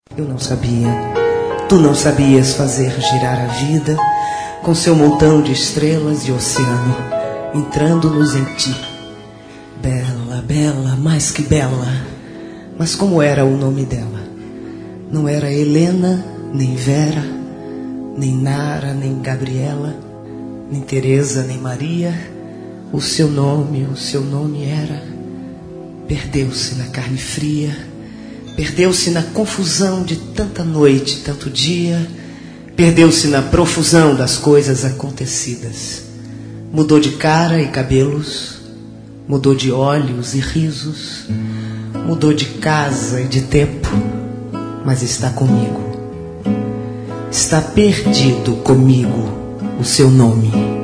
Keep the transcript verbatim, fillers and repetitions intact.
Eu não sabia, tu não sabias fazer girar a vida com seu montão de estrelas e oceano, entrando-nos em ti. Bela, bela, mais que bela, mas como era o nome dela? Não era Helena, nem Vera, nem Nara, nem Gabriela, nem Teresa, nem Maria. O seu nome, o seu nome era... Perdeu-se na carne fria, perdeu-se na confusão de tanta noite, tanto dia, perdeu-se na profusão das coisas acontecidas. Mudou de cara e cabelos, mudou de olhos e risos, mudou de casa e de tempo, mas está comigo. Está perdido comigo o seu nome.